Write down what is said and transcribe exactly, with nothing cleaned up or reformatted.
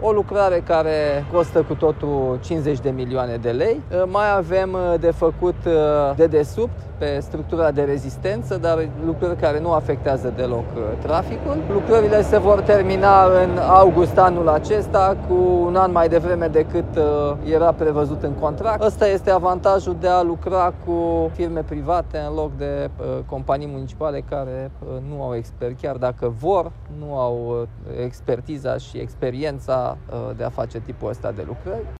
o lucrare care costă cu totul cincizeci de milioane de lei. Mai avem de făcut dedesubt pe structura de rezistență, dar lucrări care nu afectează deloc traficul. Lucrările se vor termina în august anul acesta, cu un an mai devreme decât era prevăzut în contract. Ăsta este avantajul de a lucra cu firme private în loc de companii municipale care nu au expert, chiar dacă vor, nu au expertiza și experiența de a face tipul ăsta de lucrări.